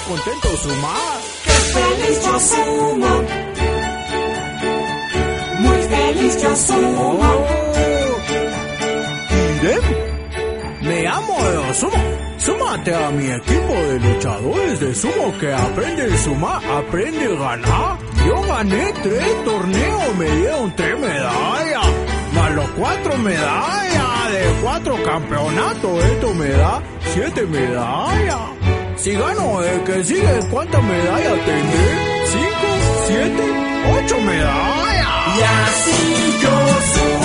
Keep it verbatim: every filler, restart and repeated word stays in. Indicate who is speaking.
Speaker 1: contento sumar.
Speaker 2: ¡Qué feliz yo sumo! Muy feliz yo sumo.
Speaker 1: Oh. Irem, me amo de sumo. Súmate a mi equipo de luchadores de sumo que aprende a sumar, aprende a ganar. Yo gané tres torneos, me dieron tres medallas, más los cuatro medallas de cuatro campeonatos. Esto me da siete medallas. Si gano el que sigue, ¿cuántas medallas tendré? ¿Cinco? ¿Siete? ¿Ocho medallas?
Speaker 2: Y así yo sumo.